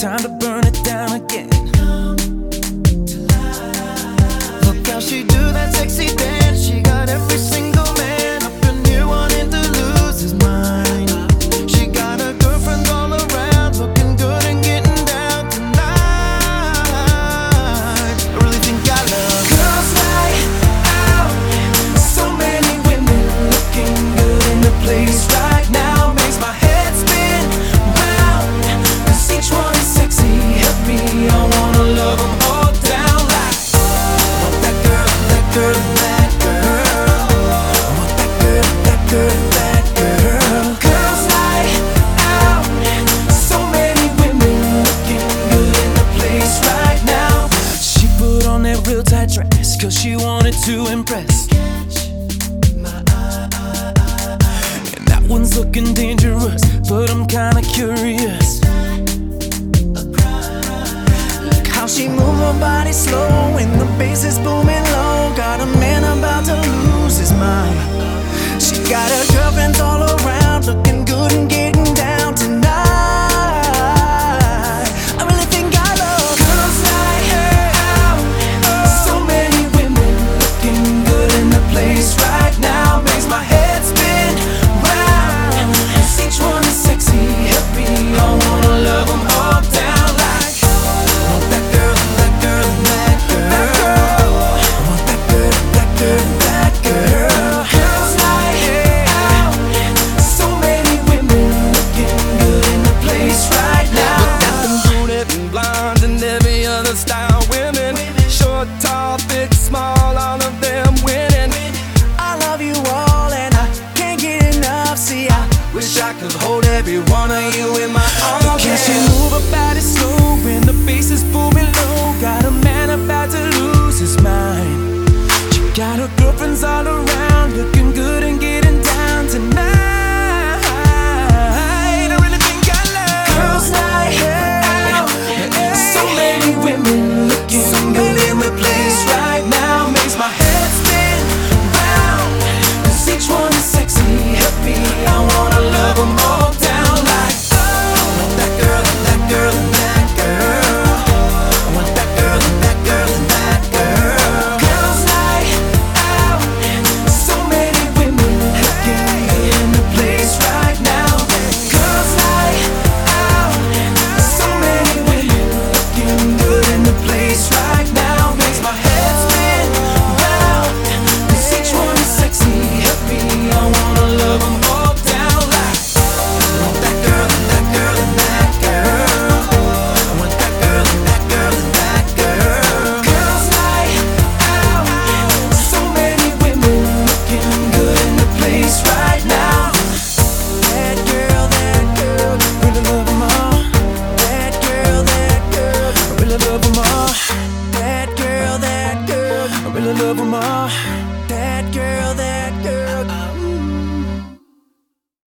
time to burn it down again. Look how she do that sexy dance. She got every single man up in here wanting to lose his mind. She got her girlfriends all around, looking good and getting down tonight. I really think I love girls night out. So many women looking good in the place right now. Makes my head spin round, 'cause each one is sexy. Help me, I wanna love them all down like I want that girl, that girl, that girl. I want that girl, that girl, that girl. Girls night out. So many women looking good in the place right now. She put on that real tight dress 'cause she wanted to impress. And that one's looking dangerous, but I'm kinda curious. Look how she move her body slow when the bass is booming low. Got a man about to lose his mind. She got her girlfriends all around, looking good and getting down tonight.